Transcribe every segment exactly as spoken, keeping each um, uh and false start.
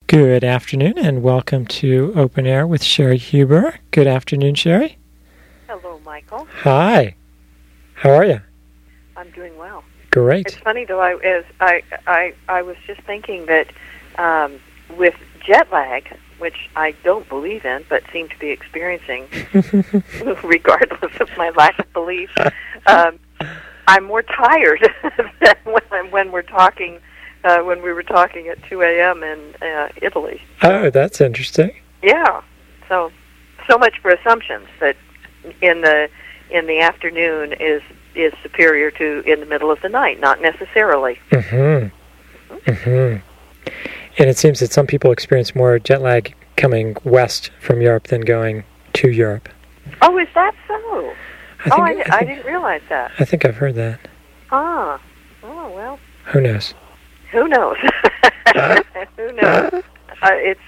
Good afternoon, and welcome to Open Air with Sherry Huber. Good afternoon, Sherry. Hello, Michael. Hi. How are you? I'm doing well. Great. It's funny, though, I, as I, I, I was just thinking that um, with jet lag, which I don't believe in, but seem to be experiencing, regardless of my lack of belief, um, I'm more tired than when, when we're talking, uh, when we were talking at two a.m. in uh, Italy. Oh, that's interesting. Yeah. So, so much for assumptions that in the in the afternoon is is superior to in the middle of the night. Not necessarily. Mm-hmm. Mm-hmm. And it seems that some people experience more jet lag coming west from Europe than going to Europe. Oh, is that so? I think, oh, I, I, think, I didn't realize that. I think I've heard that. Ah. Oh, well. Who knows? Who knows? Who knows? Uh, it's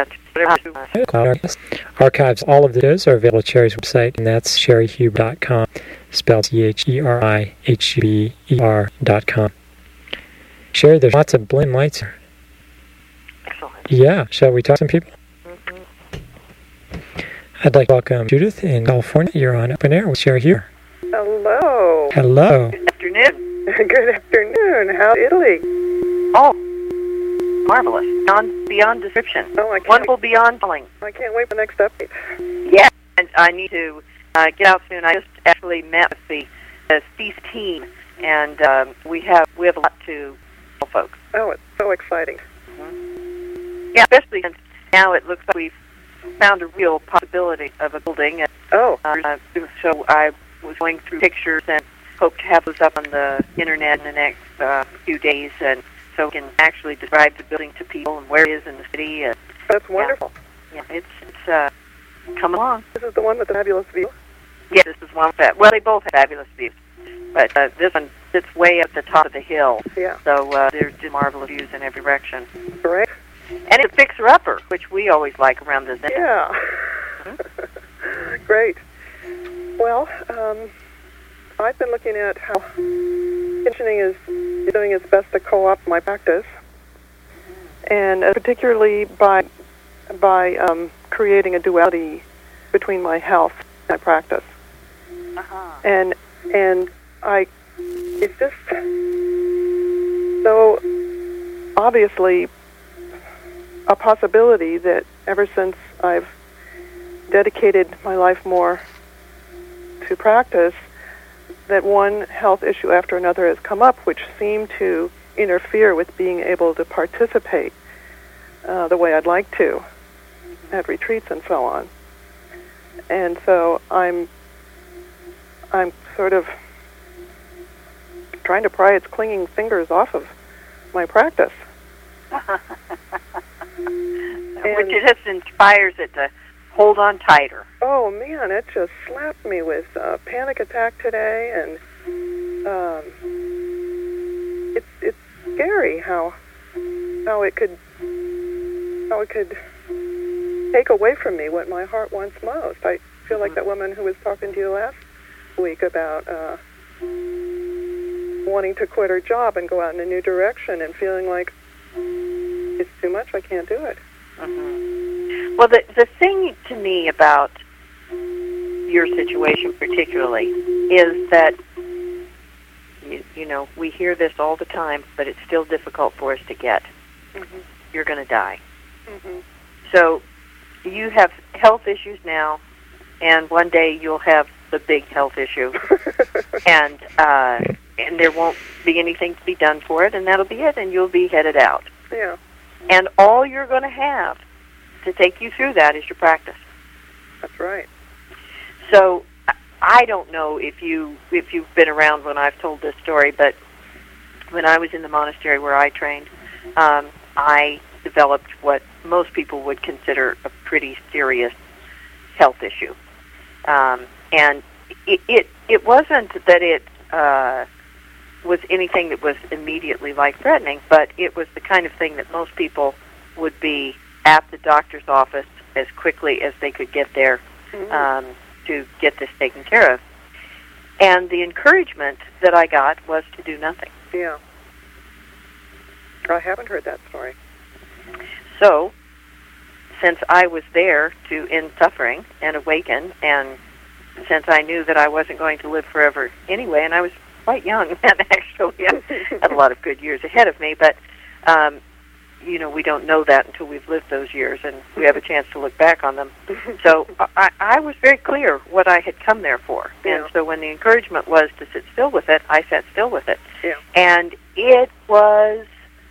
Archives. All of the shows are available at Sherry's website, and that's sherry huber dot com, spelled C H E R I H U B E R dot com. Sherry, there's lots of blim lights here. Excellent. Yeah. Shall we talk to some people? Mm-hmm. I'd like to welcome Judith in California. You're on Open Air with Sherry Huber. Hello. Hello. Good afternoon. Good afternoon. How's Italy? Oh, marvelous. Beyond, beyond description. Oh, I can't, Wonderful beyond telling. I can't wait for the next update. Yeah, and I need to uh, get out soon. I just actually met with the, the Feast team, and um, we have we have a lot to tell folks. Oh, it's so exciting. Mm-hmm. Yeah, especially since now it looks like we've found a real possibility of a building. And, oh. uh, so I was going through pictures and hope to have those up on the internet in the next uh, few days, and so we can actually describe the building to people and where it is in the city. And, That's wonderful. Yeah, yeah it's it's uh, come along. This is the one with the fabulous view? Yeah, this is one that. Well, they both have fabulous views, but uh, this one sits way at the top of the hill. Yeah. So uh, there's just marvelous views in every direction. Correct. And it's a fixer-upper, which we always like around this end. Yeah. Mm-hmm. Great. Well, um, I've been looking at how conditioning is doing its best to co-opt my practice, and uh, particularly by by um, creating a duality between my health and my practice. Uh-huh. And and I, it's just so obviously a possibility that ever since I've dedicated my life more to practice, that one health issue after another has come up, which seem to interfere with being able to participate uh, the way I'd like to at retreats and so on. And so I'm I'm sort of trying to pry its clinging fingers off of my practice. Which it just inspires it to hold on tighter. Oh man, it just slapped me with a panic attack today, and um, it's it's scary how how it could how it could take away from me what my heart wants most. I feel like that woman who was talking to you last week about uh, wanting to quit her job and go out in a new direction, and feeling like it's too much. I can't do it. Mm-hmm. Well, the the thing to me about your situation particularly is that, you, you know, we hear this all the time, but it's still difficult for us to get. Mm-hmm. You're going to die. Mm-hmm. So you have health issues now, and one day you'll have the big health issue, and uh, and there won't be anything to be done for it, and that'll be it, and you'll be headed out. Yeah. And all you're going to have to take you through that is your practice. That's right. So I don't know if you if you've been around when I've told this story, but when I was in the monastery where I trained, um, I developed what most people would consider a pretty serious health issue, um, and it, it it wasn't that it uh, was anything that was immediately life-threatening, but it was the kind of thing that most people would be at the doctor's office as quickly as they could get there mm-hmm. um, to get this taken care of. And the encouragement that I got was to do nothing. Yeah. I haven't heard that story. So, since I was there to end suffering and awaken, and since I knew that I wasn't going to live forever anyway, and I was quite young then, actually, I had a lot of good years ahead of me, but, um, you know, we don't know that until we've lived those years, and we have a chance to look back on them. So I, I was very clear what I had come there for. Yeah. And so when the encouragement was to sit still with it, I sat still with it. Yeah. And it was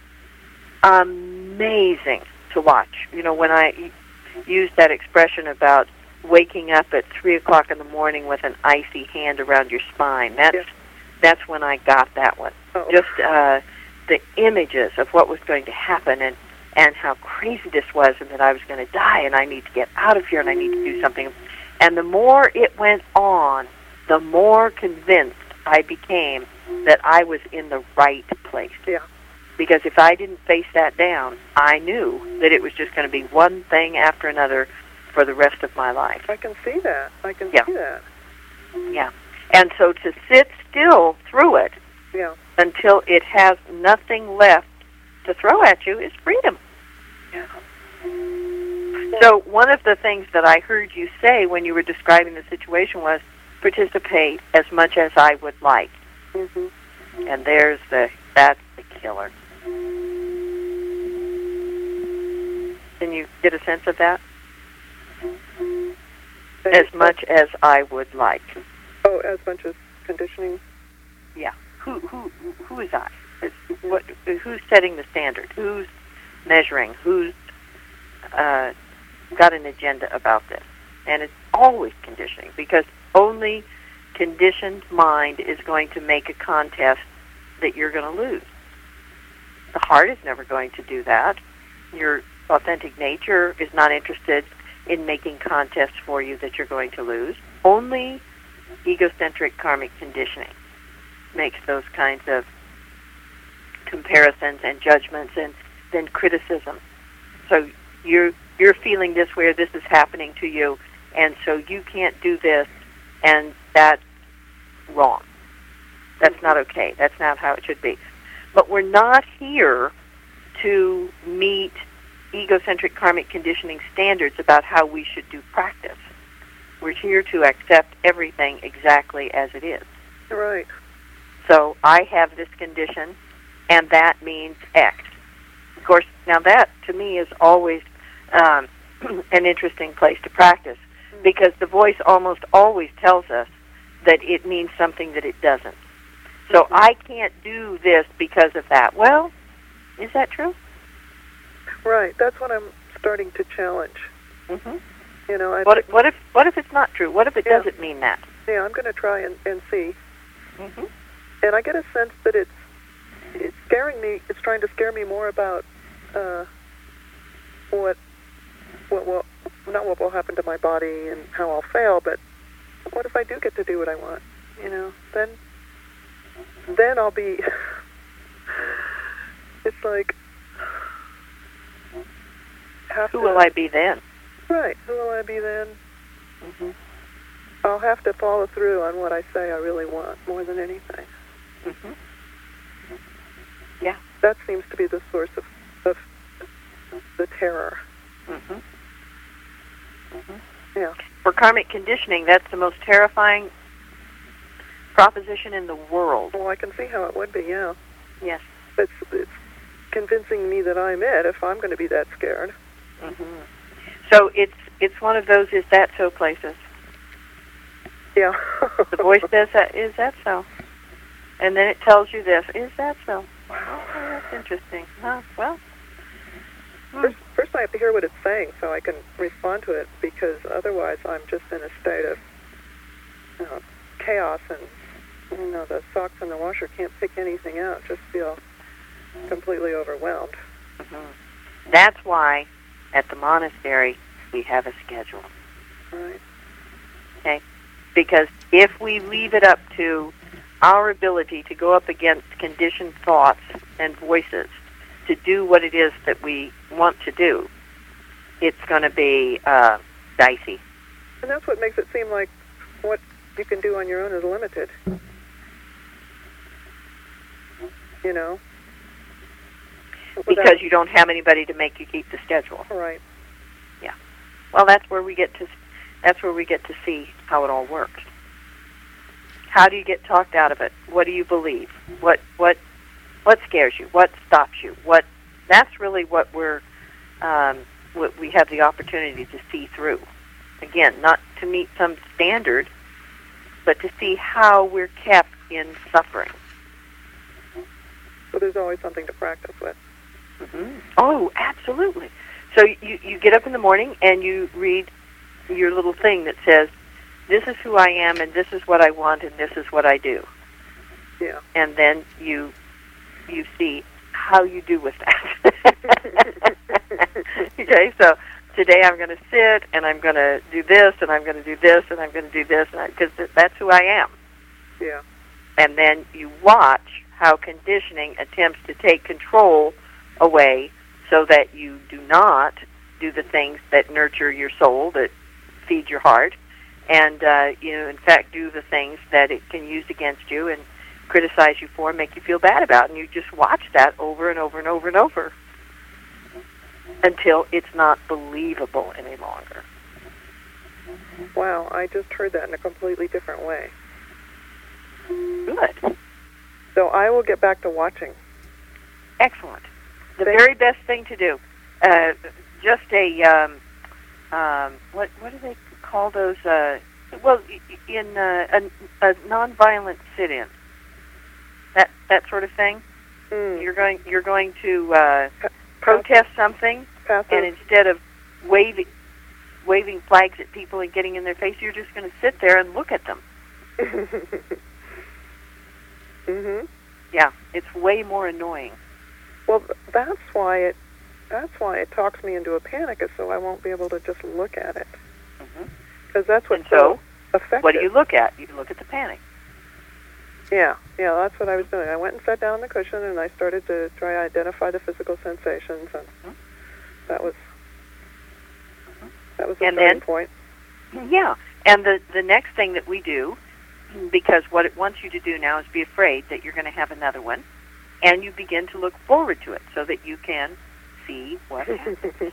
amazing to watch. You know, when I used that expression about waking up at three o'clock in the morning with an icy hand around your spine, that's, Yeah. that's when I got that one. Oh. Just uh, the images of what was going to happen, and, and how crazy this was, and that I was going to die, and I need to get out of here, and I need to do something. And the more it went on, the more convinced I became that I was in the right place. Yeah. Because if I didn't face that down, I knew that it was just going to be one thing after another for the rest of my life. I can see that. I can Yeah. see that. Yeah. And so to sit still through it Yeah. until it has nothing left to throw at you is freedom. Yeah. So one of the things that I heard you say when you were describing the situation was, participate as much as I would like. Mm-hmm. And there's the, that's the killer. Can you get a sense of that? As much as I would like. Oh, as much as conditioning. Yeah. Who who who is I? Is, what? Who's setting the standard? Who's measuring? Who's uh, got an agenda about this? And it's always conditioning, because only conditioned mind is going to make a contest that you're going to lose. The heart is never going to do that. Your authentic nature is not interested in making contests for you that you're going to lose. Only egocentric karmic conditioning makes those kinds of comparisons and judgments and then criticism. So you're you're feeling this way, or this is happening to you, and so you can't do this, and that's wrong. That's not okay. That's not how it should be. But we're not here to meet egocentric karmic conditioning standards about how we should do practice. We're here to accept everything exactly as it is. Right. So I have this condition, and that means X. Of course, now that, to me, is always um, an interesting place to practice, because the voice almost always tells us that it means something that it doesn't. So I can't do this because of that. Well, is that true? Right. That's what I'm starting to challenge. Mm-hmm. You know, I What if, what if what if it's not true? What if it Yeah. doesn't mean that? yeah, I'm going to try and, and see. Mm-hmm. And I get a sense that it's it's scaring me. It's trying to scare me more about uh, what what will not what will happen to my body and how I'll fail, but what if I do get to do what I want? You know, then then I'll be. It's like, have Who to, will I be then? Right. Who will I be then? Mm-hmm. I'll have to follow through on what I say I really want more than anything. Mm-hmm. Yeah. That seems to be the source of, of the terror. Mm-hmm. Mm-hmm. Yeah. For karmic conditioning, that's the most terrifying proposition in the world. Well, I can see how it would be, yeah. Yes. It's, it's convincing me that I'm it if I'm going to be that scared. Mm-hmm. So it's it's one of those is that so places. Yeah. The voice says that, is that so? And then it tells you this, is that so? Oh, that's interesting. Huh? Well, First, first I have to hear what it's saying so I can respond to it, because otherwise I'm just in a state of you know, chaos, and you know the socks in the washer can't pick anything out, just feel completely overwhelmed. mm-hmm. That's why at the monastery we have a schedule. Right. Okay? Because if we leave it up to our ability to go up against conditioned thoughts and voices to do what it is that we want to do, it's going to be uh, dicey. And that's what makes it seem like what you can do on your own is limited. You know? because you don't have anybody to make you keep the schedule. Right. Yeah. Well, that's where we get to that's where we get to see how it all works. How do you get talked out of it? What do you believe? What what what scares you? What stops you? What that's really what we're um, what we have the opportunity to see through. Again, not to meet some standard, but to see how we're kept in suffering. So there's always something to practice with. Mm-hmm. Oh, absolutely. So you, you get up in the morning and you read your little thing that says, this is who I am and this is what I want and this is what I do. Yeah. And then you you see how you do with that. Okay, so today I'm going to sit and I'm going to do this and I'm going to do this and I'm going to do this because that's who I am. Yeah. And then you watch how conditioning attempts to take control away so that you do not do the things that nurture your soul, that feed your heart, and uh, you know, in fact, do the things that it can use against you and criticize you for and make you feel bad about. And you just watch that over and over and over and over until it's not believable any longer. Wow, I just heard that in a completely different way. Good. So I will get back to watching. Excellent. The very best thing to do. Uh, just a, um, um, what what do they call those? Uh, well, in uh, a, a nonviolent sit-in. That that sort of thing. Mm. You're going you're going to uh, protest something, Passive. and instead of waving waving flags at people and getting in their face, you're just going to sit there and look at them. Mhm. Yeah, it's way more annoying. Well, that's why it that's why it talks me into a panic, is so I won't be able to just look at it. Because mm-hmm. that's what's and so, so effective. What do you look at? You look at the panic. Yeah, yeah, that's what I was doing. I went and sat down on the cushion, and I started to try to identify the physical sensations, and mm-hmm. that was mm-hmm. that was the and starting then, point. Yeah, and the the next thing that we do, because what it wants you to do now is be afraid that you're going to have another one, and you begin to look forward to it so that you can see what happens.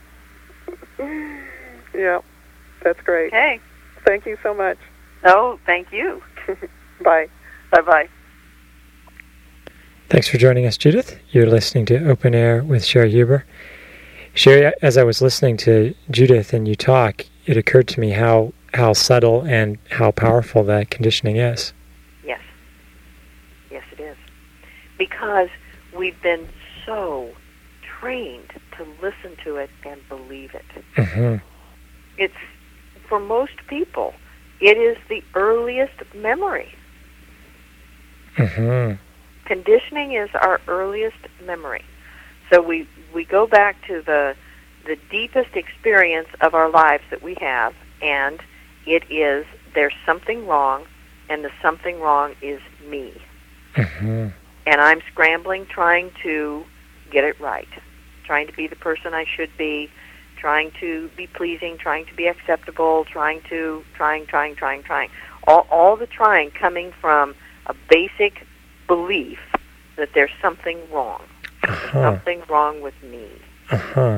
Yeah, that's great. Okay. Thank you so much. Oh, thank you. Bye. Bye-bye. Thanks for joining us, Judith. You're listening to Open Air with Sherry Huber. Sherry, as I was listening to Judith and you talk, it occurred to me how, how subtle and how powerful that conditioning is. Yes. Yes, it is. Because we've been so trained to listen to it and believe it. Mm-hmm. It's, for most people, it is the earliest memory. Mm-hmm. Conditioning is our earliest memory. So we, we go back to the the deepest experience of our lives that we have, and it is there's something wrong, and the something wrong is me. Mm-hmm. And I'm scrambling, trying to get it right, trying to be the person I should be, trying to be pleasing, trying to be acceptable, trying to, trying, trying, trying, trying. All, all the trying coming from a basic belief that there's something wrong. Uh-huh. There's something wrong with me. Uh-huh.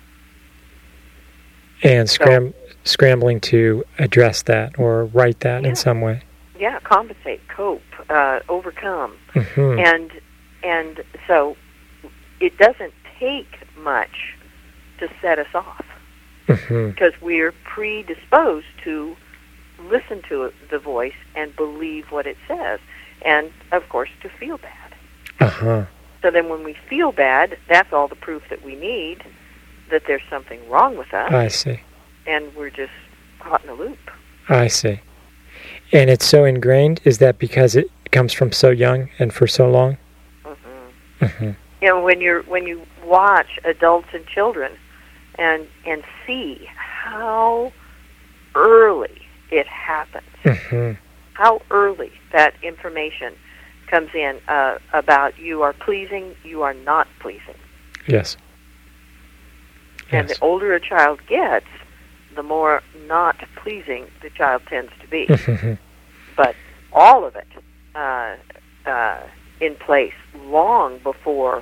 And scram- so, scrambling to address that or right that yeah. in some way. Yeah, compensate, cope, uh, overcome. Mm-hmm. And and so it doesn't take much to set us off. Mm-hmm. Because we're predisposed to listen to the voice and believe what it says. And, of course, to feel bad. Uh-huh. So then when we feel bad, that's all the proof that we need that there's something wrong with us. I see. And we're just caught in a loop. I see. And it's so ingrained? Is that because it comes from so young and for so long? Mm-hmm. Mm-hmm. You know, when you're when you watch adults and children and and see how early it happens, mm-hmm. how early that information comes in uh, about you are pleasing, you are not pleasing. Yes. And yes. the older a child gets, the more not pleasing the child tends to be. Mm-hmm. But all of it uh, uh, in place long before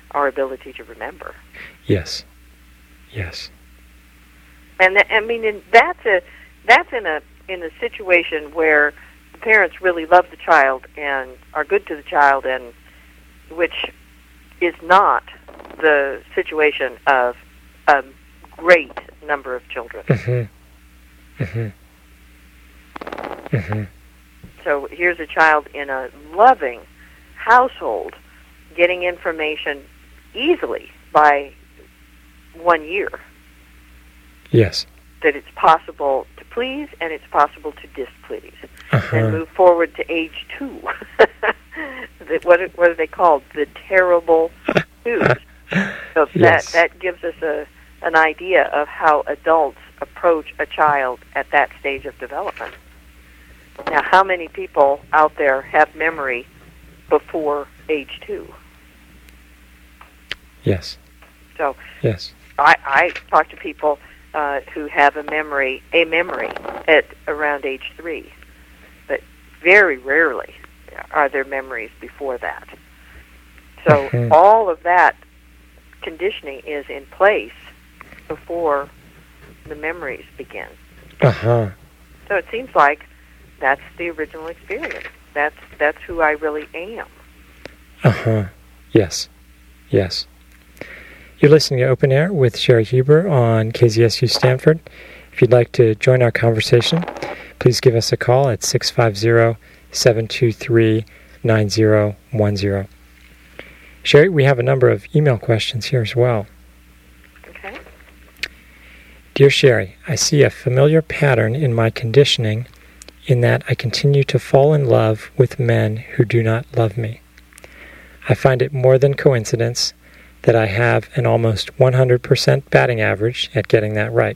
our ability to remember. Yes. Yes. And th- I mean, in, that's a that's in a in a situation where the parents really love the child and are good to the child, and which is not the situation of a great number of children. Mm-hmm. Mm-hmm. Mm-hmm. So here's a child in a loving household getting information easily by one year. Yes. That it's possible to please and it's possible to displease. Uh-huh. And move forward to age two. the, what, are, what are they called? The terrible twos. So Yes. that, that gives us a, an idea of how adults approach a child at that stage of development. Now, how many people out there have memory before age two? Yes. So Yes. I, I talk to people uh, who have a memory, a memory at around age three, but very rarely are there memories before that. So Mhm. all of that conditioning is in place before the memories begin. Uh-huh. So it seems like that's the original experience. That's that's who I really am. Uh-huh. Yes. Yes. You're listening to Open Air with Sherry Huber on K Z S U Stanford. If you'd like to join our conversation, please give us a call at six five zero, seven two three, nine zero one zero. Sherry, we have a number of email questions here as well. Okay. Dear Sherry, I see a familiar pattern in my conditioning in that I continue to fall in love with men who do not love me. I find it more than coincidence that I have an almost one hundred percent batting average at getting that right.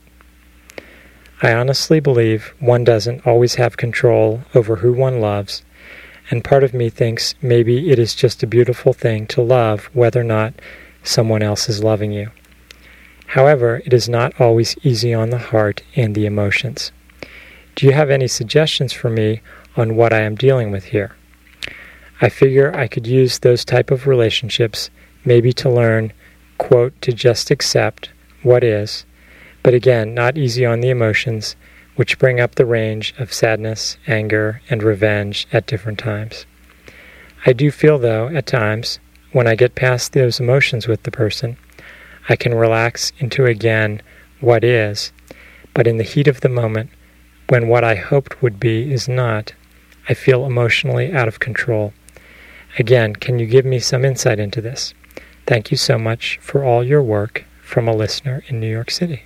I honestly believe one doesn't always have control over who one loves, and part of me thinks maybe it is just a beautiful thing to love whether or not someone else is loving you. However, it is not always easy on the heart and the emotions. Do you have any suggestions for me on what I am dealing with here? I figure I could use those type of relationships maybe to learn, quote, to just accept what is, but again, not easy on the emotions, which bring up the range of sadness, anger, and revenge at different times. I do feel, though, at times, when I get past those emotions with the person, I can relax into, again, what is, but in the heat of the moment, when what I hoped would be is not, I feel emotionally out of control. Again, can you give me some insight into this? Thank you so much for all your work, from a listener in New York City.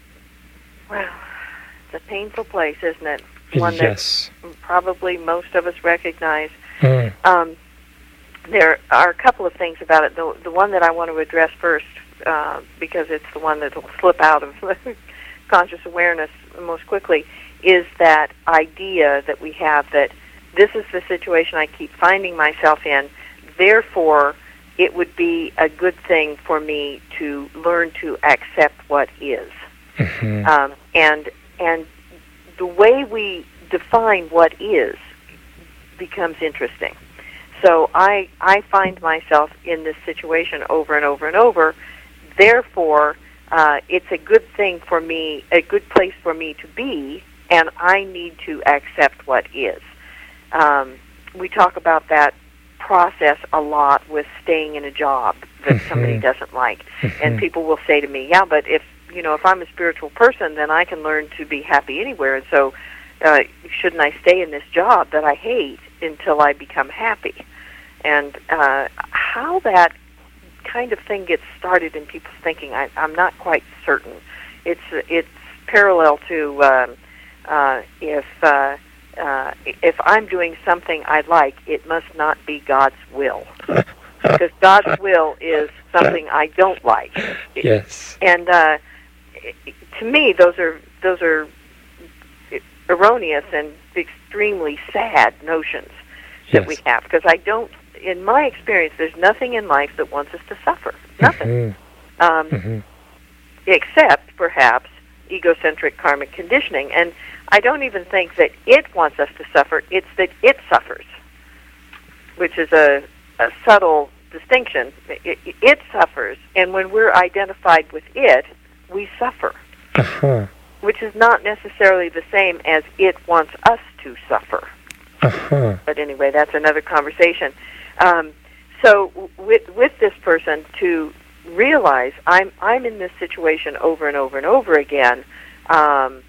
Well, it's a painful place, isn't it? One Yes. that probably most of us recognize. Mm. Um, there are a couple of things about it. The, the one that I want to address first, uh, because it's the one that will slip out of conscious awareness most quickly, is that idea that we have that this is the situation I keep finding myself in, therefore it would be a good thing for me to learn to accept what is. Mm-hmm. Um, and and the way we define what is becomes interesting. So I I find myself in this situation over and over and over. Therefore, uh, it's a good thing for me, a good place for me to be, and I need to accept what is. Um, we talk about that process a lot with staying in a job that Mm-hmm. somebody doesn't like. Mm-hmm. And people will say to me, yeah, but if, you know, if I'm a spiritual person, then I can learn to be happy anywhere. And so uh, shouldn't I stay in this job that I hate until I become happy? And uh, how that kind of thing gets started in people's thinking, I, I'm not quite certain. It's it's parallel to um, uh, if uh, uh, if I'm doing something I like, it must not be God's will, because God's will is something I don't like. Yes. And uh, to me, those are those are erroneous and extremely sad notions that Yes. we have, because I don't. In my experience, there's nothing in life that wants us to suffer. Nothing. Mm-hmm. Um, Mm-hmm. Except, perhaps, egocentric karmic conditioning. And I don't even think that it wants us to suffer. It's that it suffers, which is a, a subtle distinction. It, it suffers, and when we're identified with it, we suffer, uh-huh. which is not necessarily the same as it wants us to suffer. Uh-huh. But anyway, that's another conversation. Um, so w- with with this person, to realize I'm I'm in this situation over and over and over again, um,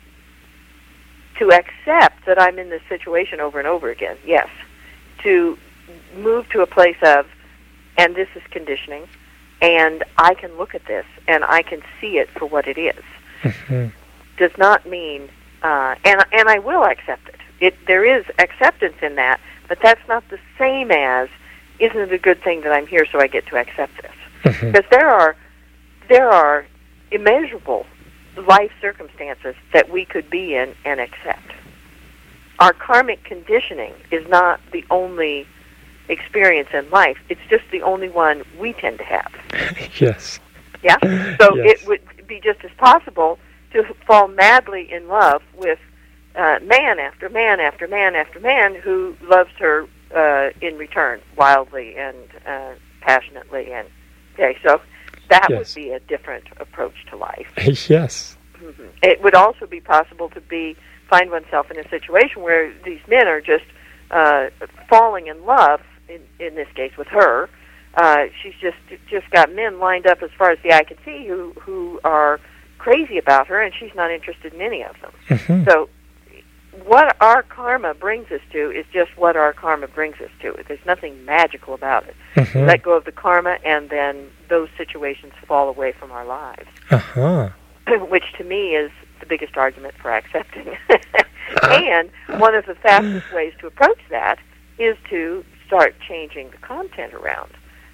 to accept that I'm in this situation over and over again, yes. To move to a place of, and this is conditioning, and I can look at this, and I can see it for what it is. Mm-hmm. Does not mean, uh, and and I will accept it. It there is acceptance in that, but that's not the same as, isn't it a good thing that I'm here so I get to accept this? Mm-hmm. Because there are there are immeasurable life circumstances that we could be in and accept. Our karmic conditioning is not the only experience in life. It's just the only one we tend to have. Yes. Yeah? So Yes. it would be just as possible to fall madly in love with uh, man after man after man after man who loves her uh, in return wildly and uh, passionately. And okay, so that Yes. would be a different approach to life. Yes. Mm-hmm. It would also be possible to be find oneself in a situation where these men are just uh, falling in love. In, in this case, with her, uh, she's just just got men lined up as far as the eye can see who who are crazy about her, and she's not interested in any of them. Mm-hmm. So, what our karma brings us to is just what our karma brings us to. There's nothing magical about it. Mm-hmm. Let go of the karma, and then those situations fall away from our lives. Uh-huh. Which to me is the biggest argument for accepting. And one of the fastest ways to approach that is to start changing the content around.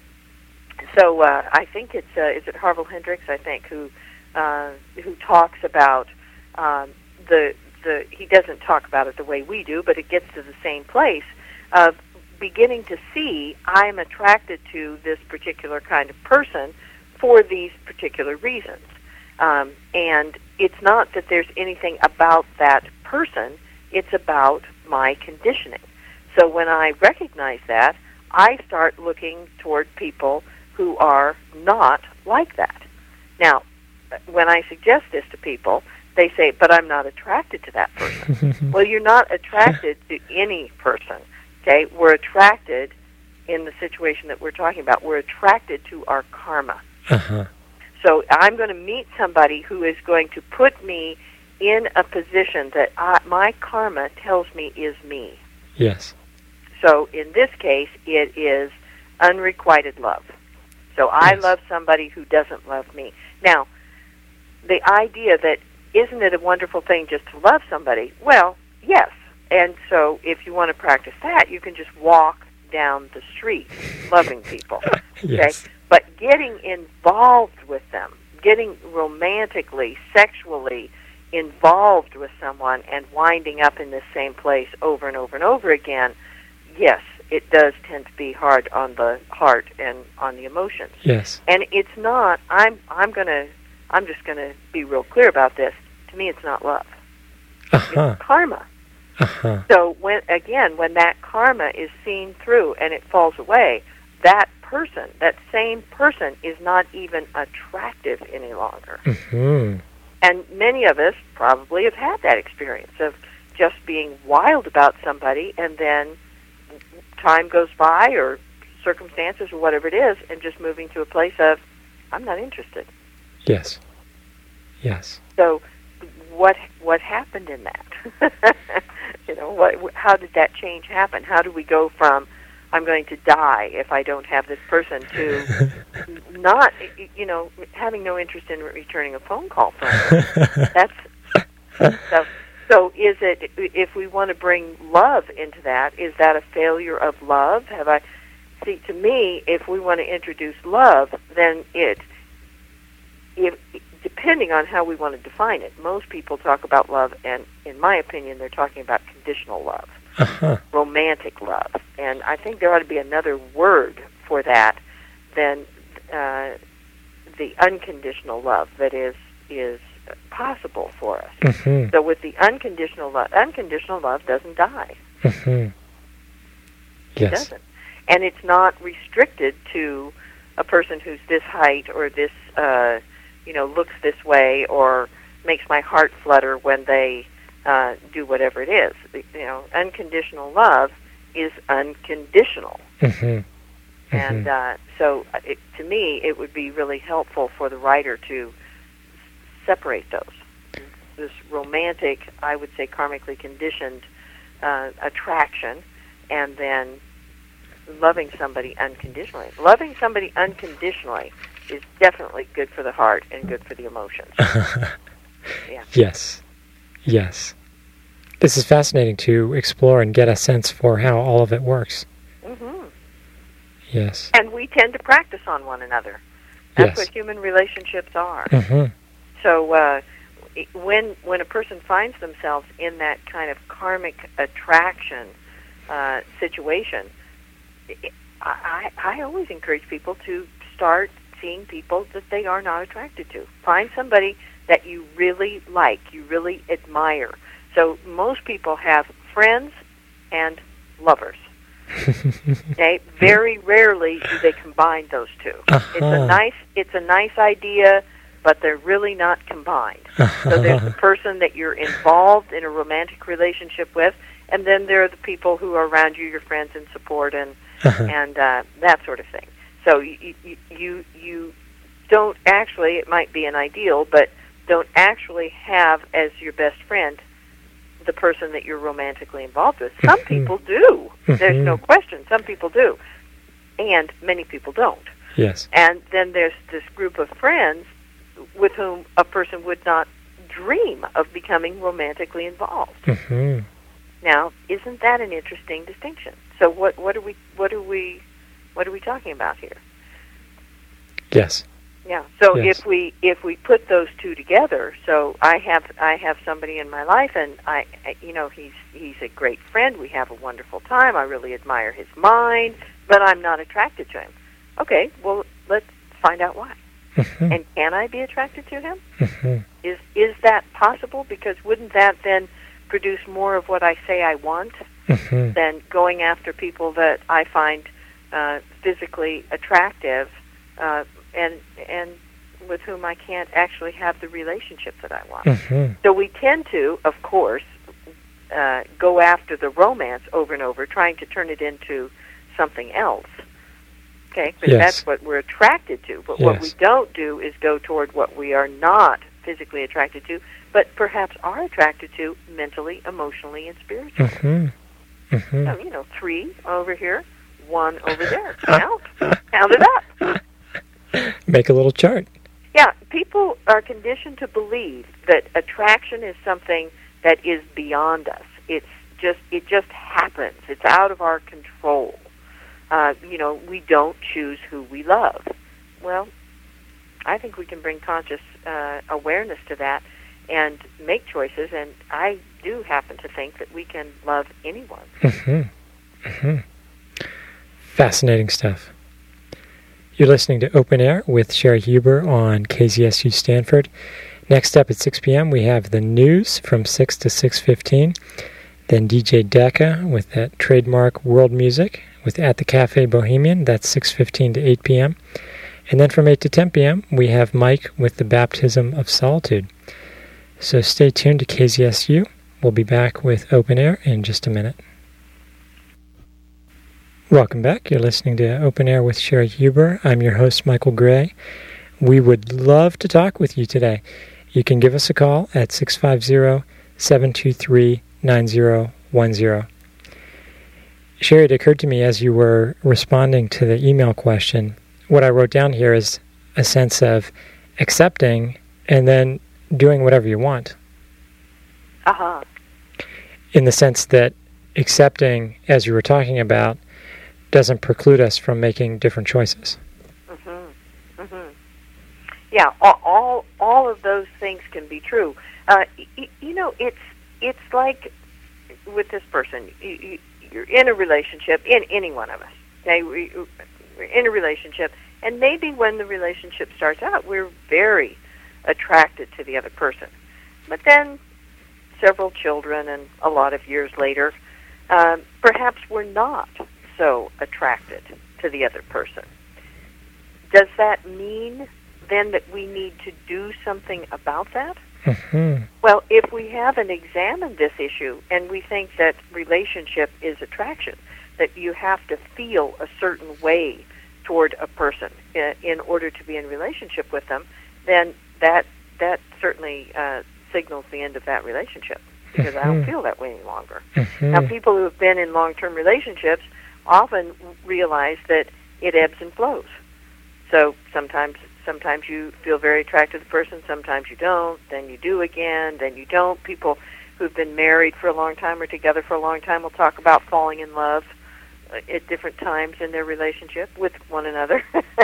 So uh, I think it's uh, is it Harville Hendrix, I think, who uh, who talks about um, the the he doesn't talk about it the way we do, but it gets to the same place of beginning to see I'm attracted to this particular kind of person for these particular reasons. Um, and it's not that there's anything about that person, it's about my conditioning. So when I recognize that, I start looking toward people who are not like that. Now, when I suggest this to people, they say, but I'm not attracted to that person. Well, you're not attracted to any person, okay? We're attracted, in the situation that we're talking about, we're attracted to our karma. Uh-huh. So I'm going to meet somebody who is going to put me in a position that I, my karma tells me is me. Yes. So in this case, it is unrequited love. So I Yes. love somebody who doesn't love me. Now, the idea that isn't it a wonderful thing just to love somebody? Well, yes. And so if you want to practice that, you can just walk down the street loving people. Yes. Okay? But getting involved with them, getting romantically, sexually involved with someone and winding up in the same place over and over and over again, yes, it does tend to be hard on the heart and on the emotions. Yes. And it's not, I'm I'm going to, I'm just going to be real clear about this. To me, it's not love. Uh-huh. It's karma. Uh-huh. So when, again, when that karma is seen through and it falls away, that person, that same person, is not even attractive any longer. Mm-hmm. And many of us probably have had that experience of just being wild about somebody, and then time goes by, or circumstances, or whatever it is, and just moving to a place of, I'm not interested. Yes. Yes. So what what happened in that? you know, what, how did that change happen? How do we go from I'm going to die if I don't have this person to not, you know, having no interest in returning a phone call from them? That's so. So is it, if we want to bring love into that, is that a failure of love? Have I, see, to me, if we want to introduce love, then it, if, depending on how we want to define it, most people talk about love, and in my opinion, they're talking about conditional love. Uh-huh. Romantic love. And I think there ought to be another word for that than uh, the unconditional love that is is possible for us. Mm-hmm. So with the unconditional love, unconditional love doesn't die. Mm-hmm. It Yes. doesn't. and it's not restricted to a person who's this height or this, uh, you know, looks this way or makes my heart flutter when they uh, do whatever it is. You know, unconditional love is unconditional. Mm-hmm. Mm-hmm. And uh, so it, to me, it would be really helpful for the writer to separate those. This romantic, I would say karmically conditioned uh, attraction, and then loving somebody unconditionally. Loving somebody unconditionally is definitely good for the heart and good for the emotions. Yeah. Yes. Yes. This is fascinating to explore and get a sense for how all of it works. Mm-hmm. Yes. And we tend to practice on one another. That's yes. what human relationships are. Mm-hmm. So uh, when when a person finds themselves in that kind of karmic attraction uh, situation, I, I always encourage people to start seeing people that they are not attracted to. Find somebody that you really like, you really admire. So most people have friends and lovers. Okay, very rarely do they combine those two. Uh-huh. It's a nice, it's a nice idea, but they're really not combined. Uh-huh. So there's the person that you're involved in a romantic relationship with, and then there are the people who are around you, your friends and support, and uh-huh. and uh, that sort of thing. So you, you you you don't actually, it might be an ideal, but don't actually have as your best friend the person that you're romantically involved with. Some Mm-hmm. people do. Mm-hmm. There's no question. Some people do. And many people don't. Yes. And then there's this group of friends with whom a person would not dream of becoming romantically involved. Mm-hmm. Now, isn't that an interesting distinction? So what what are we what are we what are we talking about here? Yes. Yeah. So Yes. if we if we put those two together, so I have I have somebody in my life, and I, I you know he's he's a great friend. We have a wonderful time. I really admire his mind, but I'm not attracted to him. Okay. Well, let's find out why. Mm-hmm. And can I be attracted to him? Mm-hmm. Is is that possible? Because wouldn't that then produce more of what I say I want Mm-hmm. than going after people that I find uh, physically attractive uh, and and with whom I can't actually have the relationship that I want? Mm-hmm. So we tend to, of course, uh, go after the romance over and over, trying to turn it into something else. Okay, because Yes. that's what we're attracted to. But what we Yes. don't do is go toward what we are not physically attracted to, but perhaps are attracted to mentally, emotionally, and spiritually. Mm-hmm. Mm-hmm. So, you know, three over here, one over there. Count. Count it up. Make a little chart. Yeah, people are conditioned to believe that attraction is something that is beyond us. It's just, it just happens. It's out of our control. Uh, you know, we don't choose who we love. Well, I think we can bring conscious uh, awareness to that and make choices, and I do happen to think that we can love anyone. Mm-hmm. Mm-hmm. Fascinating stuff. You're listening to Open Air with Sherry Huber on K Z S U Stanford. Next up at six p.m. we have the news from six to six fifteen. Then D J Decca with that trademark world music with At the Cafe Bohemian. That's six fifteen to eight p.m. And then from eight to ten p.m. we have Mike with the Baptism of Solitude. So stay tuned to K Z S U. We'll be back with Open Air in just a minute. Welcome back. You're listening to Open Air with Sherry Huber. I'm your host, Michael Gray. We would love to talk with you today. You can give us a call at six five zero, seven two three, nine zero one zero. Sherry, it occurred to me as you were responding to the email question, what I wrote down here is a sense of accepting and then doing whatever you want. Uh-huh. In the sense that accepting, as you were talking about, doesn't preclude us from making different choices. Mm-hmm. Mm-hmm. Yeah, all, all all of those things can be true. Uh, y- you know, it's it's like with this person, you, you, you're in a relationship, in any one of us. Okay, we, we're in a relationship, and maybe when the relationship starts out, we're very attracted to the other person, but then several children and a lot of years later, um, perhaps we're not also attracted to the other person. Does that mean then that we need to do something about that? Mm-hmm. Well, if we haven't examined this issue and we think that relationship is attraction, that you have to feel a certain way toward a person in, in order to be in relationship with them, then that that certainly uh, signals the end of that relationship, because mm-hmm. I don't feel that way any longer. Mm-hmm. Now, people who have been in long-term relationships often realize that it ebbs and flows. So sometimes sometimes you feel very attracted to the person, sometimes you don't, then you do again, then you don't. People who've been married for a long time or together for a long time will talk about falling in love at different times in their relationship with one another.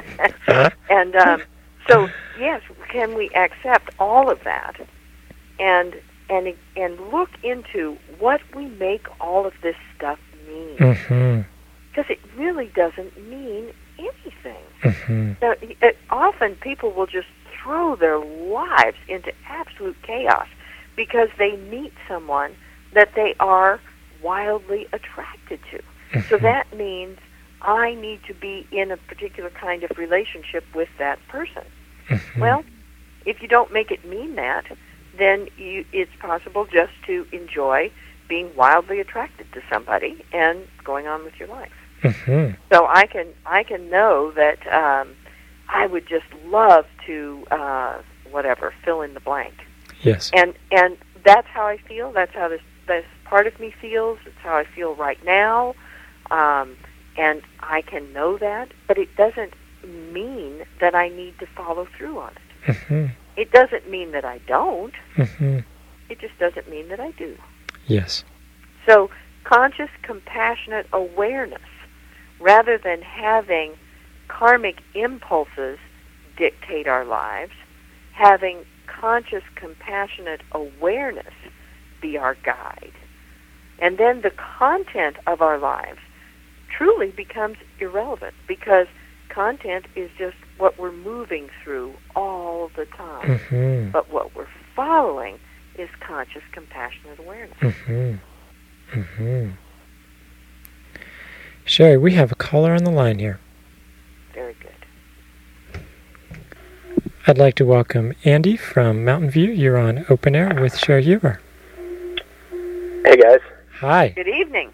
and um, so, yes, can we accept all of that and and and look into what we make all of this stuff mean? Mm-hmm. Because it really doesn't mean anything. Mm-hmm. Now, it, often people will just throw their lives into absolute chaos because they meet someone that they are wildly attracted to. Mm-hmm. So that means I need to be in a particular kind of relationship with that person. Mm-hmm. Well, if you don't make it mean that, then you, it's possible just to enjoy being wildly attracted to somebody and going on with your life. Mm-hmm. So I can I can know that um, I would just love to uh, whatever fill in the blank. Yes. And and that's how I feel. That's how this this part of me feels. It's how I feel right now. Um, and I can know that, but it doesn't mean that I need to follow through on it. Mm-hmm. It doesn't mean that I don't. Mm-hmm. It just doesn't mean that I do. Yes. So conscious, compassionate awareness, rather than having karmic impulses dictate our lives, having conscious, compassionate awareness be our guide. And then the content of our lives truly becomes irrelevant, because content is just what we're moving through all the time. Mm-hmm. But what we're following is conscious, compassionate awareness. Mm-hmm. Mm-hmm. Sherry, we have a caller on the line here. Very good. I'd like to welcome Andy from Mountain View. You're on Open Air with Sherry Huber. Hey, guys. Hi. Good evening.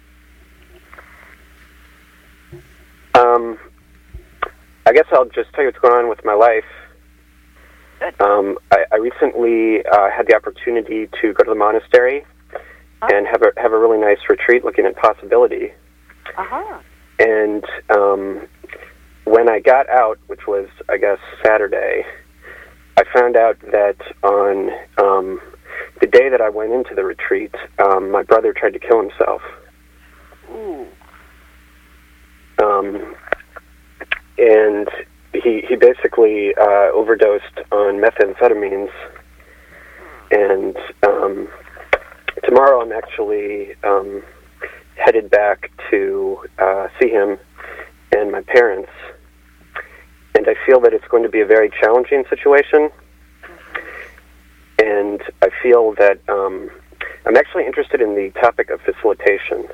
Um, I guess I'll just tell you what's going on with my life. Good. Um, I, I recently uh, had the opportunity to go to the monastery huh? and have a have a really nice retreat looking at possibility. Uh-huh. And um, when I got out, which was, I guess, Saturday, I found out that on um, the day that I went into the retreat, um, my brother tried to kill himself. Ooh. Um, and he he basically uh, overdosed on methamphetamines. And um, tomorrow I'm actually um, headed back to uh, see him and my parents. And I feel that it's going to be a very challenging situation. And I feel that um, I'm actually interested in the topic of facilitation.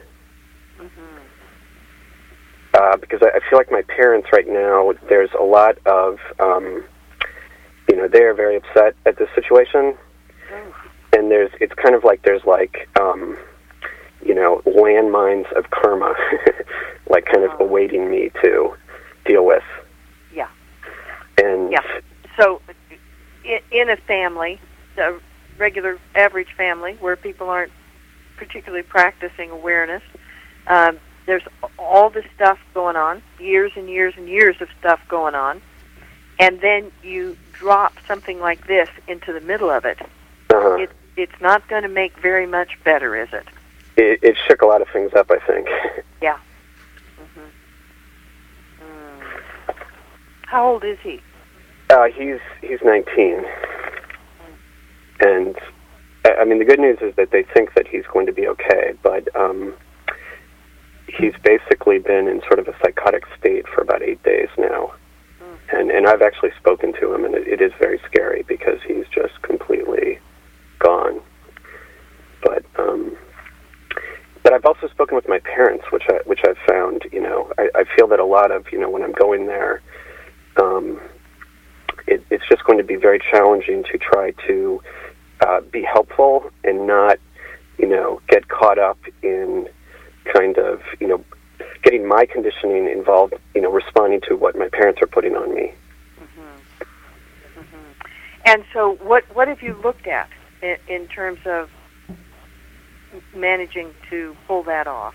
Uh, because I, I feel like my parents right now, there's a lot of, um, you know, they're very upset at this situation. And there's, it's kind of like there's like, um, you know, landmines of karma, like kind of awaiting me to deal with. Yeah. And yeah. So in, in a family, a regular average family where people aren't particularly practicing awareness, um, there's all this stuff going on, years and years and years of stuff going on, and then you drop something like this into the middle of it. uh-huh. It, it's not going to make very much better, is it? it, it shook a lot of things up, I think. Yeah. Mm-hmm. Mm. How old is he? Uh, he's he's nineteen. And, I mean, the good news is that they think that he's going to be okay, but um, he's basically been in sort of a psychotic state for about eight days now. Mm. And and I've actually spoken to him, and it, it is very scary because he's just completely gone. But um, but I've also spoken with my parents, which I which I've found. You know, I, I feel that a lot of you know when I'm going there, um, it, it's just going to be very challenging to try to uh, be helpful and not, you know, get caught up in kind of you know getting my conditioning involved. You know, responding to what my parents are putting on me. Mm-hmm. Mm-hmm. And so, what what have you looked at in, in terms of managing to pull that off?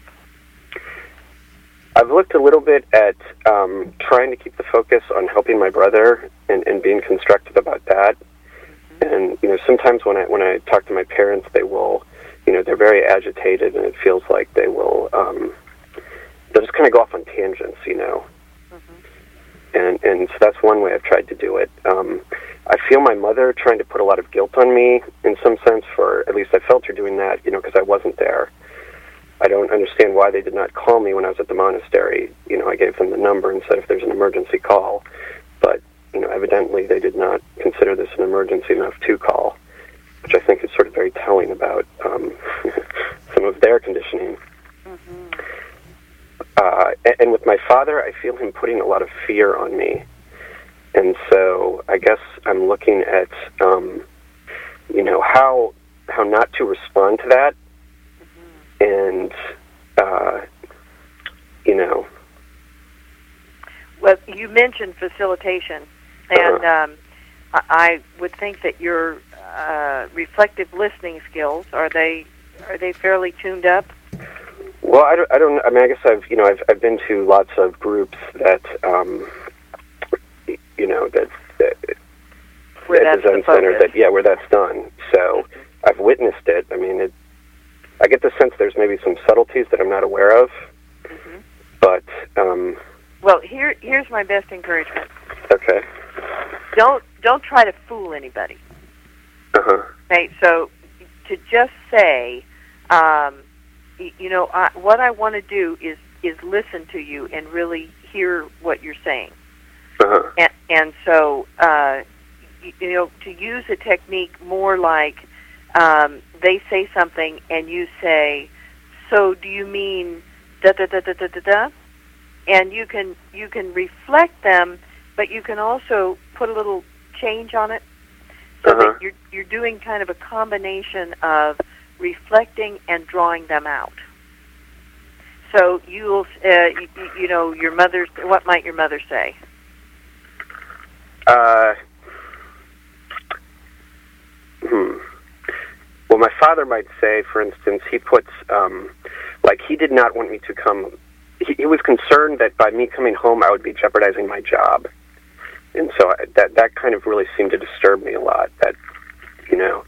I've looked a little bit at um, trying to keep the focus on helping my brother and, and being constructive about that. Mm-hmm. And you know, sometimes when I when I talk to my parents, they will, you know, they're very agitated, and it feels like they will um, they'll just kind of go off on tangents, you know. Mm-hmm. And and so that's one way I've tried to do it. Um, I feel my mother trying to put a lot of guilt on me in some sense, for at least I felt her doing that, you know, because I wasn't there. I don't understand why they did not call me when I was at the monastery. You know, I gave them the number and said if there's an emergency, call. But, you know, evidently they did not consider this an emergency enough to call, which I think is sort of very telling about um, some of their conditioning. Mm-hmm. Uh, and, and with my father, I feel him putting a lot of fear on me. And so I guess I'm looking at, um, you know, how how not to respond to that. Mm-hmm. And, uh, you know. Well, you mentioned facilitation. And uh-huh. um, I would think that your uh, reflective listening skills, are they are they fairly tuned up? Well, I don't, I don't, I mean, I guess I've, you know, I've, I've been to lots of groups that, um, you know, that, that where at the Zen Center, that, yeah, where that's done. So I've witnessed it. I mean, it, I get the sense there's maybe some subtleties that I'm not aware of, mm-hmm. but, um... Well, here, here's my best encouragement. Okay. Don't, don't try to fool anybody. Uh-huh. Okay, so to just say, um, you know, I, what I want to do is, is listen to you and really hear what you're saying. Uh-huh. And, and so, uh, you, you know, to use a technique more like um, they say something and you say, so do you mean da da da da da da da? And you can you can reflect them, but you can also put a little change on it, so uh-huh. that you're you're doing kind of a combination of reflecting and drawing them out. So you'll, uh, you, you know, your mother's. What might your mother say? Uh, hmm. Well, my father might say, for instance, he puts, um, like, he did not want me to come. He, he was concerned that by me coming home, I would be jeopardizing my job, and so I, that that kind of really seemed to disturb me a lot. That, you know.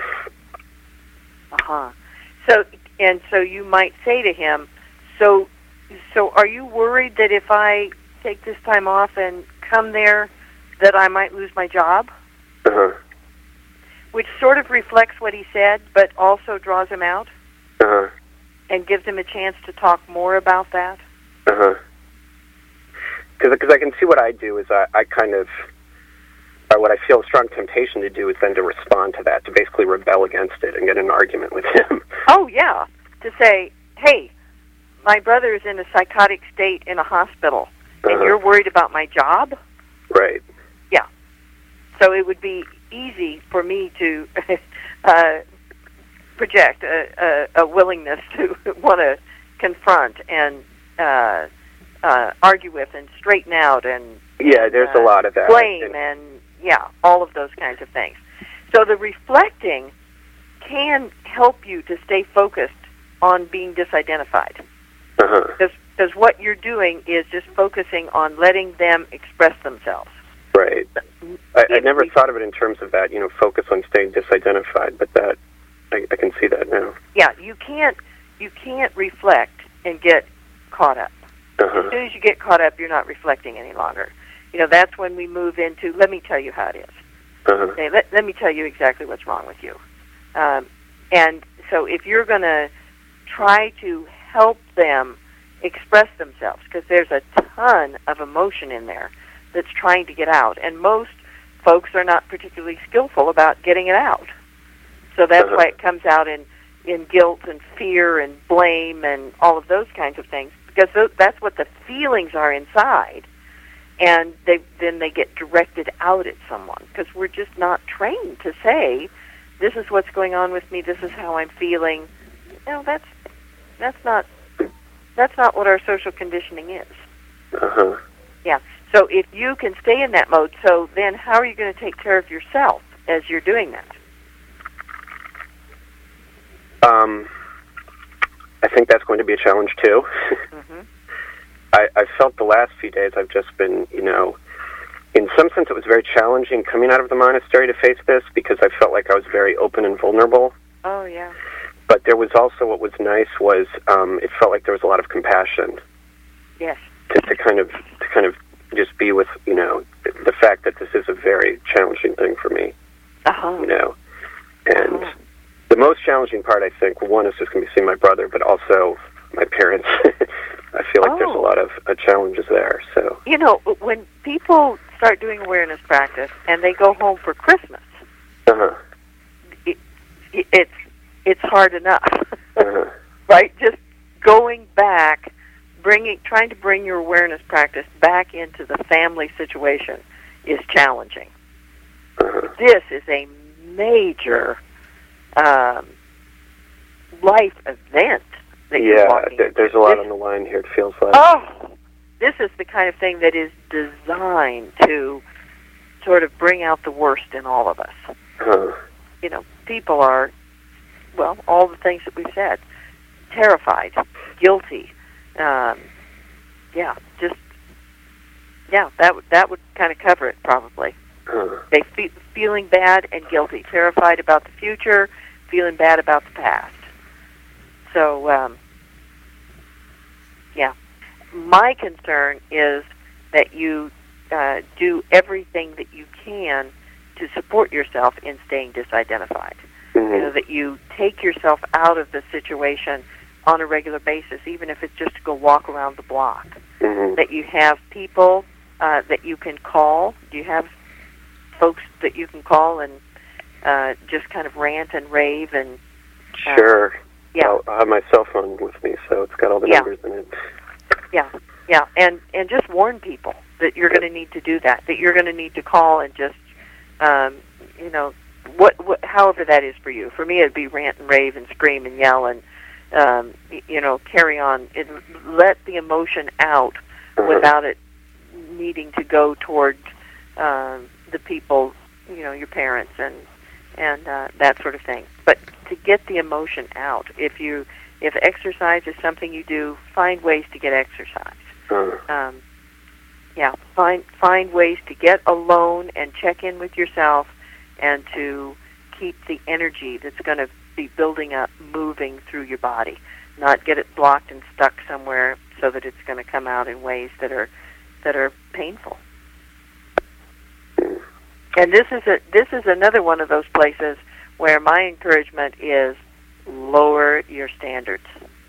Uh huh. So and so you might say to him, so so are you worried that if I take this time off and come there, that I might lose my job? Uh-huh. Which sort of reflects what he said, but also draws him out. Uh-huh. And gives him a chance to talk more about that. Uh-huh. Because I can see what I do is I, I kind of, or what I feel a strong temptation to do is then to respond to that, to basically rebel against it and get in an argument with him. Oh, yeah. To say, hey, my brother is in a psychotic state in a hospital, and uh-huh. you're worried about my job? Right. Yeah. So it would be easy for me to uh, project a, a, a willingness to want to confront and uh, uh, argue with and straighten out and yeah, there's uh, a lot of that. blame and yeah, all of those kinds of things. So the reflecting can help you to stay focused on being disidentified. Uh-huh. Because because what you're doing is just focusing on letting them express themselves. Right. I, I never we, thought of it in terms of that, you know, focus on staying disidentified, but that I, I can see that now. Yeah, you can't you can't reflect and get caught up. Uh-huh. As soon as you get caught up, you're not reflecting any longer. You know, that's when we move into, let me tell you how it is. Uh-huh. Okay, let, let me tell you exactly what's wrong with you. Um, and so if you're going to try to help them express themselves, because there's a ton of emotion in there that's trying to get out, and most folks are not particularly skillful about getting it out. So that's uh-huh. why it comes out in in guilt and fear and blame and all of those kinds of things, because th- that's what the feelings are inside, and they then they get directed out at someone, because we're just not trained to say, this is what's going on with me, this is how I'm feeling. You know, that's that's not that's not what our social conditioning is. Uh-huh. Yeah. So if you can stay in that mode, so then how are you going to take care of yourself as you're doing that? Um, I think that's going to be a challenge too. Mm-hmm. I, I felt the last few days I've just been, you know, in some sense it was very challenging coming out of the monastery to face this, because I felt like I was very open and vulnerable. Oh, yeah. But there was also, what was nice was um, it felt like there was a lot of compassion. Yes. To, to kind of to kind of just be with, you know, the fact that this is a very challenging thing for me. Uh-huh. You know, and uh-huh. the most challenging part, I think, one is just going to be seeing my brother, but also my parents. I feel like oh. there's a lot of uh, challenges there. So, you know, when people start doing awareness practice and they go home for Christmas, uh-huh. it, it, it's it's hard enough, uh-huh. right? Just going back, bringing, trying to bring your awareness practice back into the family situation is challenging. Uh-huh. This is a major um, life event that you're yeah, walking th- there's into. a lot This- on the line here, it feels like. Oh, this is the kind of thing that is designed to sort of bring out the worst in all of us. Uh-huh. You know, people are, well, all the things that we've said, terrified, guilty, um, yeah, just, yeah, that would that would kind of cover it probably. Uh-huh. They fe- feeling bad and guilty, terrified about the future, feeling bad about the past. So, um, yeah, my concern is that you uh, do everything that you can to support yourself in staying disidentified. Mm-hmm. You know, that you take yourself out of the situation on a regular basis, even if it's just to go walk around the block. Mm-hmm. That you have people uh, that you can call. Do you have folks that you can call and uh, just kind of rant and rave and uh, Sure. yeah, I'll, I have my cell phone with me, so it's got all the Yeah. numbers in it. yeah, yeah, and and just warn people that you're going to need to do that. That you're going to need to call and just, um, you know, what, what, however that is for you. For me, it'd be rant and rave and scream and yell and, um, y- you know, carry on. It, let the emotion out Uh-huh. without it needing to go toward um, the people, you know, your parents and and uh, that sort of thing. But to get the emotion out, if you if exercise is something you do, find ways to get exercise. Uh-huh. Um, yeah, find find ways to get alone and check in with yourself, and to keep the energy that's going to be building up moving through your body. Not get it blocked and stuck somewhere so that it's going to come out in ways that are that are painful. And this is a this is another one of those places where my encouragement is lower your standards.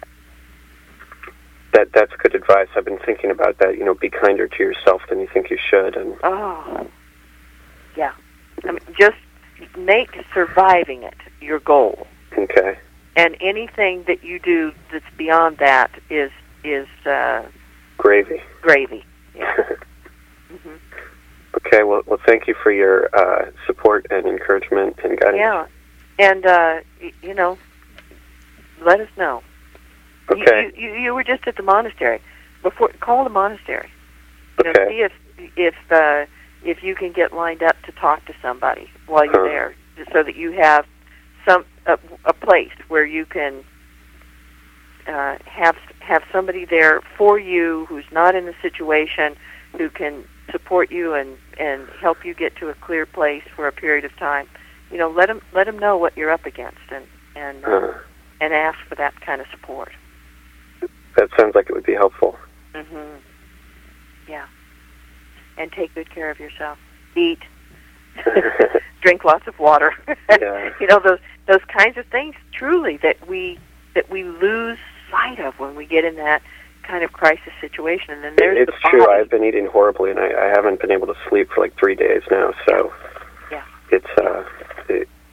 That that's good advice. I've been thinking about that. You know, be kinder to yourself than you think you should. And Oh, yeah. I mean, just make surviving it your goal. okay. And anything that you do that's beyond that is is uh, Gravy. gravy. Yeah. hmm Okay. Well, well, thank you for your uh, support and encouragement and guidance. Yeah, and uh, y- you know, let us know. You- Okay. You, you, you were just at the monastery. Before, call the monastery. You know, Okay. see if if uh, if you can get lined up to talk to somebody while you're Huh. there, just so that you have some a, a place where you can uh, have have somebody there for you who's not in the situation, who can support you and, and help you get to a clear place for a period of time. You know, let them let them know what you're up against, and and uh, Uh, and ask for that kind of support. that sounds like it would be helpful. hmm Yeah. And take good care of yourself. Eat. Drink lots of water. Yeah. You know, those those kinds of things truly that we that we lose sight of when we get in that kind of crisis situation. And then there's It's the true. body. I've been eating horribly, and I, I haven't been able to sleep for like three days now. So Yeah. it's uh, it,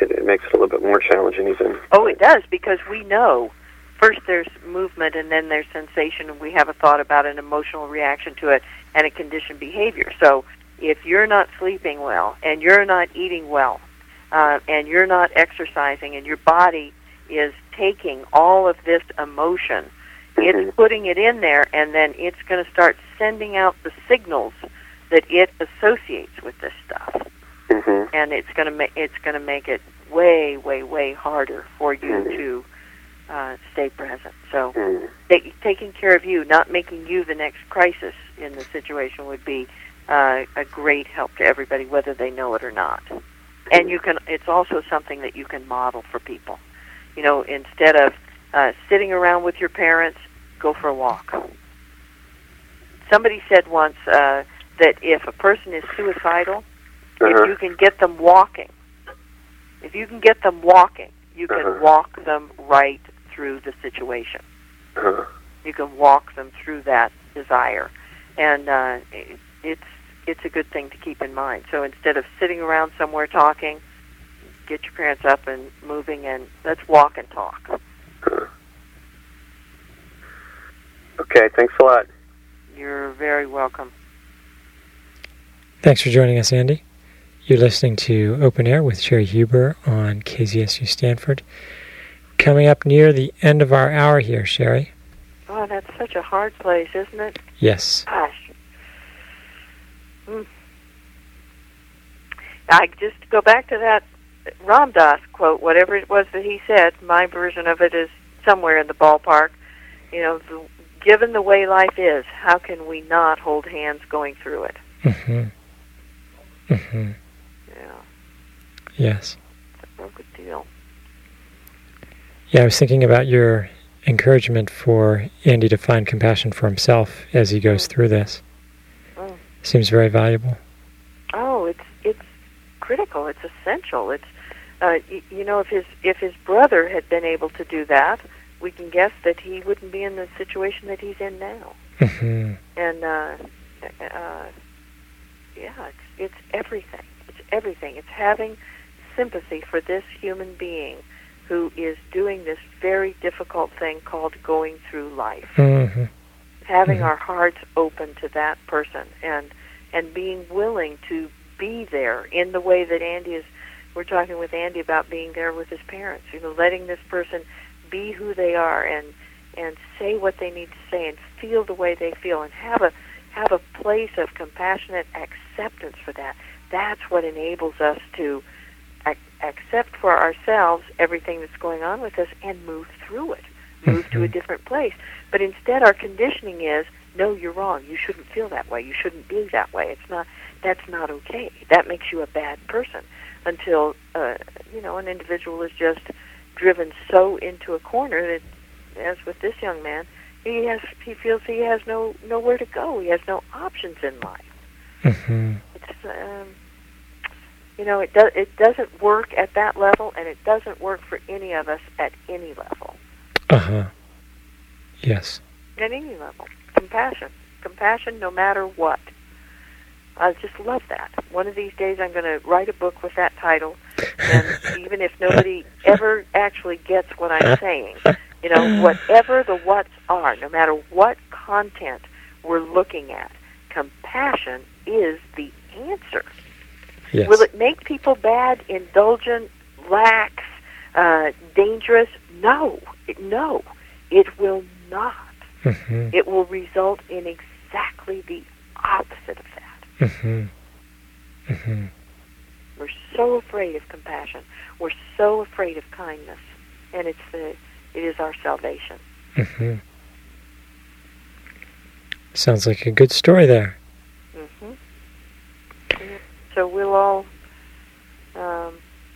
it, it makes it a little bit more challenging even. Oh, it does, because we know first there's movement and then there's sensation, and we have a thought about an emotional reaction to it and a conditioned behavior. So if you're not sleeping well and you're not eating well uh, and you're not exercising and your body is taking all of this emotion, Mm-hmm. it's putting it in there, and then it's going to start sending out the signals that it associates with this stuff. Mm-hmm. And it's going to make it's going to make it way, way, way harder for you Mm-hmm. to uh, stay present. So, Mm-hmm. take, taking care of you, not making you the next crisis in the situation, would be uh, a great help to everybody, whether they know it or not. And you can. It's also something that you can model for people. You know, instead of uh, sitting around with your parents, go for a walk. Somebody said once uh, that if a person is suicidal, Uh-huh. if you can get them walking, if you can get them walking, you can Uh-huh. walk them right through the situation. Uh-huh. You can walk them through that desire, and uh, it, it's it's a good thing to keep in mind. So instead of sitting around somewhere talking, get your parents up and moving, and let's walk and talk. Uh-huh. Okay, thanks a lot. You're very welcome. Thanks for joining us, Andy. You're listening to Open Air with Sherry Huber on K Z S U Stanford. Coming up near the end of our hour here, Sherry. Oh, that's such a hard place, isn't it? Yes. Gosh. Mm. I just go back to that Ram Dass quote, whatever it was that he said. My version of it is somewhere in the ballpark. You know, the, given the way life is, how can we not hold hands going through it? Mm-hmm. Mm-hmm. Yeah, Yes. it's a real good deal. Yeah, I was thinking about your encouragement for Andy to find compassion for himself as he goes Mm. through this. Mm. Seems very valuable. Oh, it's it's critical. It's essential. It's uh, y- you know, if his if his brother had been able to do that, we can guess that he wouldn't be in the situation that he's in now. Mm-hmm. And uh, uh, yeah, it's it's everything. It's everything. It's having sympathy for this human being who is doing this very difficult thing called going through life. Mm-hmm. Having Mhm. our hearts open to that person, and and being willing to be there in the way that Andy is. We're talking with Andy about being there with his parents. You know, letting this person be who they are, and and say what they need to say, and feel the way they feel, and have a have a place of compassionate acceptance for that. That's what enables us to ac- accept for ourselves everything that's going on with us and move through it, move to a Mhm. different place. But instead, our conditioning is, no, you're wrong. You shouldn't feel that way. You shouldn't be that way. It's not. That's not okay. That makes you a bad person. Until uh, you know, an individual is just driven so into a corner that, as with this young man, he has he feels he has no nowhere to go. He has no options in life. Mm-hmm. It's um, you know, it does it doesn't work at that level, and it doesn't work for any of us at any level. Uh-huh. Yes. At any level, compassion, compassion, no matter what. I just love that. One of these days, I'm going to write a book with that title, and even if nobody ever actually gets what I'm saying, you know, whatever the whats are, no matter what content we're looking at, compassion is the answer. Yes. Will it make people bad, indulgent, lax, uh, dangerous? No. It, no. It will not. Mm-hmm. It will result in exactly the opposite of that. Mm-hmm. Mm-hmm. We're so afraid of compassion. We're so afraid of kindness, and it's the it is our salvation. Mm-hmm. Sounds like a good story there. Mm-hmm. So we'll all, um,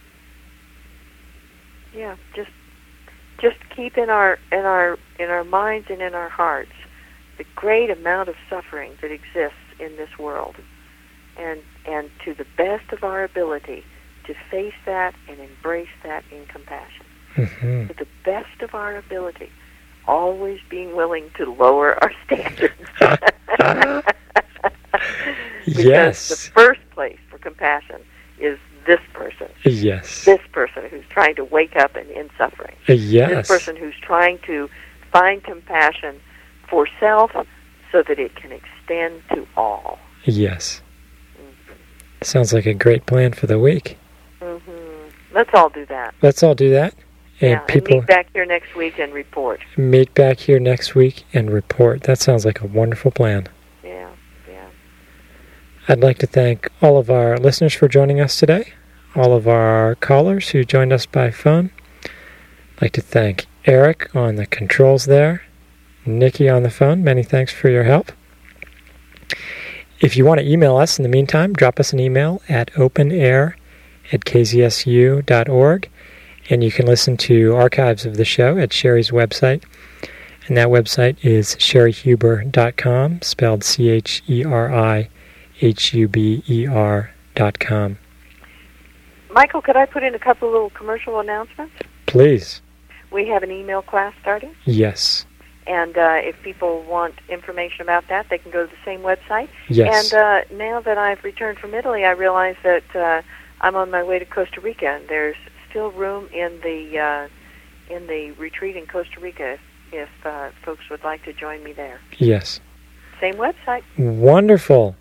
yeah, just just keep in our in our in our minds and in our hearts the great amount of suffering that exists in this world, and and to the best of our ability to face that and embrace that in compassion. Mm-hmm. To the best of our ability, always being willing to lower our standards. Because Yes. the first place for compassion is this person. Yes. This person who's trying to wake up and end suffering. Yes. This person who's trying to find compassion for self so that it can extend to all. Yes. Mm-hmm. Sounds like a great plan for the week. Mm-hmm. Let's all do that. Let's all do that. And yeah, people and meet back here next week and report. Meet back here next week and report. That sounds like a wonderful plan. Yeah, yeah. I'd like to thank all of our listeners for joining us today, all of our callers who joined us by phone. I'd like to thank Eric on the controls there, Nikki on the phone. Many thanks for your help. If you want to email us in the meantime, drop us an email at openair at k z s u dot org. And you can listen to archives of the show at Sherry's website. And that website is sherry huber dot com, spelled C H E R I H U B E R dot com. Michael, could I put in a couple of little commercial announcements? Please. We have an email class starting. Yes. And uh, if people want information about that, they can go to the same website. Yes. And uh, now that I've returned from Italy, I realize that uh, I'm on my way to Costa Rica, and there's still room in the uh, in the retreat in Costa Rica if, if uh, folks would like to join me there. Yes. Same website. Wonderful.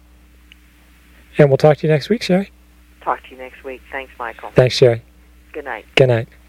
And we'll talk to you next week, Sherry. Talk to you next week. Thanks, Michael. Thanks, Sherry. Good night. Good night.